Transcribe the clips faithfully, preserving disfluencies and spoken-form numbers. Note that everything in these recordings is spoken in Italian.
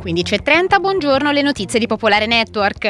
quindici e trenta, buongiorno, le notizie di Popolare Network.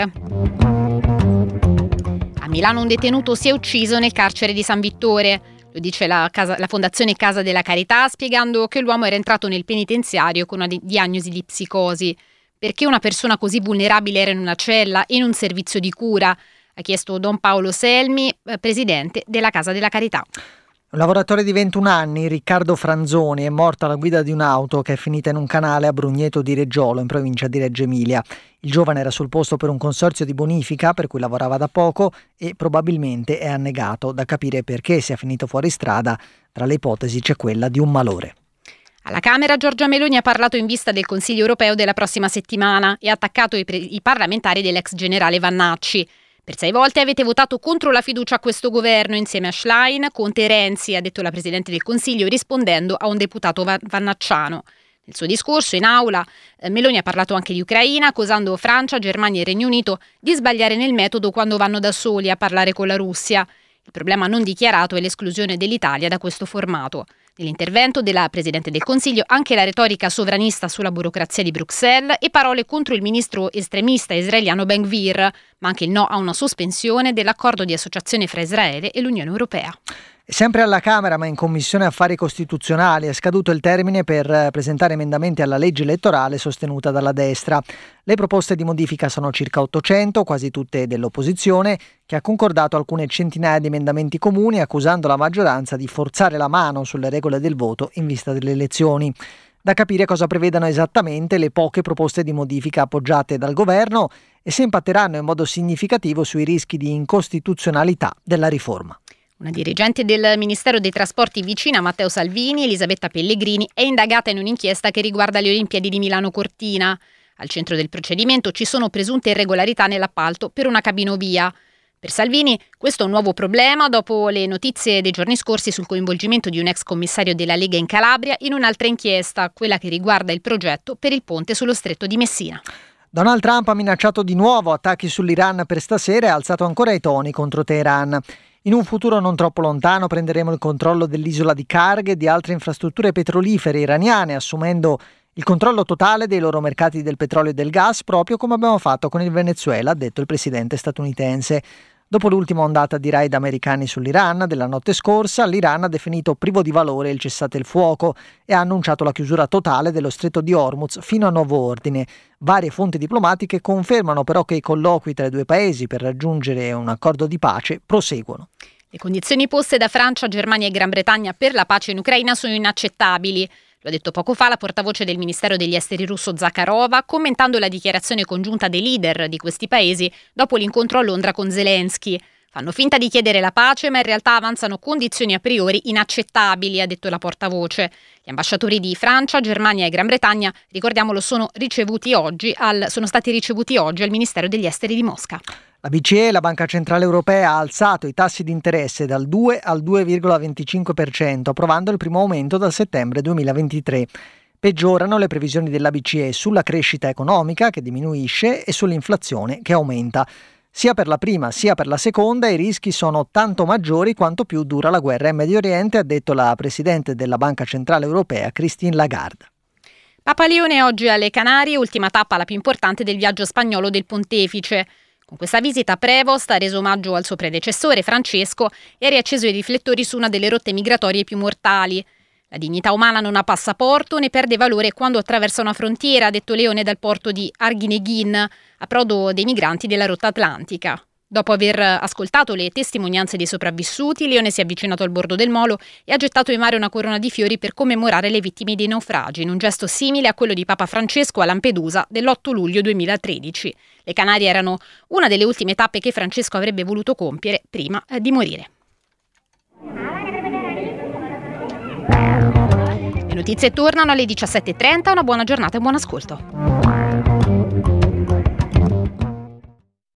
A Milano un detenuto si è ucciso nel carcere di San Vittore. Lo dice la, casa, la Fondazione Casa della Carità, spiegando che l'uomo era entrato nel penitenziario con una di- diagnosi di psicosi. Perché una persona così vulnerabile era in una cella e in un servizio di cura? Ha chiesto Don Paolo Selmi, presidente della Casa della Carità. Un lavoratore di ventuno anni, Riccardo Franzoni, è morto alla guida di un'auto che è finita in un canale a Brugneto di Reggiolo, in provincia di Reggio Emilia. Il giovane era sul posto per un consorzio di bonifica per cui lavorava da poco e probabilmente è annegato. Da capire perché sia finito fuori strada. Tra le ipotesi c'è quella di un malore. Alla Camera Giorgia Meloni ha parlato in vista del Consiglio europeo della prossima settimana e ha attaccato i, pre- i parlamentari dell'ex generale Vannacci. Per sei volte avete votato contro la fiducia a questo governo insieme a Schlein, Conte e Renzi, ha detto la Presidente del Consiglio rispondendo a un deputato vannacciano. Nel suo discorso in aula eh, Meloni ha parlato anche di Ucraina, accusando Francia, Germania e Regno Unito di sbagliare nel metodo quando vanno da soli a parlare con la Russia. Il problema non dichiarato è l'esclusione dell'Italia da questo formato. Nell'intervento della Presidente del Consiglio anche la retorica sovranista sulla burocrazia di Bruxelles e parole contro il ministro estremista israeliano Ben Gvir, ma anche il no a una sospensione dell'accordo di associazione fra Israele e l'Unione Europea. Sempre alla Camera, ma in Commissione Affari Costituzionali, è scaduto il termine per presentare emendamenti alla legge elettorale sostenuta dalla destra. Le proposte di modifica sono circa ottocento, quasi tutte dell'opposizione, che ha concordato alcune centinaia di emendamenti comuni, accusando la maggioranza di forzare la mano sulle regole del voto in vista delle elezioni. Da capire cosa prevedano esattamente le poche proposte di modifica appoggiate dal governo e se impatteranno in modo significativo sui rischi di incostituzionalità della riforma. Una dirigente del Ministero dei Trasporti vicina a Matteo Salvini, Elisabetta Pellegrini, è indagata in un'inchiesta che riguarda le Olimpiadi di Milano Cortina. Al centro del procedimento ci sono presunte irregolarità nell'appalto per una cabinovia. Per Salvini questo è un nuovo problema dopo le notizie dei giorni scorsi sul coinvolgimento di un ex commissario della Lega in Calabria in un'altra inchiesta, quella che riguarda il progetto per il ponte sullo Stretto di Messina. Donald Trump ha minacciato di nuovo attacchi sull'Iran per stasera e ha alzato ancora i toni contro Teheran. In un futuro non troppo lontano prenderemo il controllo dell'isola di Karg e di altre infrastrutture petrolifere iraniane, assumendo il controllo totale dei loro mercati del petrolio e del gas, proprio come abbiamo fatto con il Venezuela, ha detto il presidente statunitense. Dopo l'ultima ondata di raid americani sull'Iran della notte scorsa, l'Iran ha definito privo di valore il cessate il fuoco e ha annunciato la chiusura totale dello stretto di Hormuz fino a nuovo ordine. Varie fonti diplomatiche confermano però che i colloqui tra i due paesi per raggiungere un accordo di pace proseguono. Le condizioni poste da Francia, Germania e Gran Bretagna per la pace in Ucraina sono inaccettabili. Lo ha detto poco fa la portavoce del Ministero degli Esteri russo Zakharova, commentando la dichiarazione congiunta dei leader di questi paesi dopo l'incontro a Londra con Zelensky. Fanno finta di chiedere la pace, ma in realtà avanzano condizioni a priori inaccettabili, ha detto la portavoce. Gli ambasciatori di Francia, Germania e Gran Bretagna, ricordiamolo, sono ricevuti oggi al, sono stati ricevuti oggi al Ministero degli Esteri di Mosca. La B C E, la Banca Centrale Europea, ha alzato i tassi di interesse dal due al due virgola venticinque per cento, approvando il primo aumento dal settembre duemilaventitré. Peggiorano le previsioni della B C E sulla crescita economica, che diminuisce, e sull'inflazione, che aumenta. Sia per la prima sia per la seconda i rischi sono tanto maggiori quanto più dura la guerra in Medio Oriente, ha detto la Presidente della Banca Centrale Europea, Christine Lagarde. Papa Leone oggi alle Canarie, ultima tappa la più importante del viaggio spagnolo del pontefice. Con questa visita Prevost ha reso omaggio al suo predecessore Francesco e ha riacceso i riflettori su una delle rotte migratorie più mortali. La dignità umana non ha passaporto né perde valore quando attraversa una frontiera, ha detto Leone dal porto di Arguineguín, approdo dei migranti della rotta atlantica. Dopo aver ascoltato le testimonianze dei sopravvissuti, Leone si è avvicinato al bordo del molo e ha gettato in mare una corona di fiori per commemorare le vittime dei naufragi, in un gesto simile a quello di Papa Francesco a Lampedusa dell'otto luglio duemilatredici. Le Canarie erano una delle ultime tappe che Francesco avrebbe voluto compiere prima di morire. Le notizie tornano alle diciassette e trenta, una buona giornata e buon ascolto.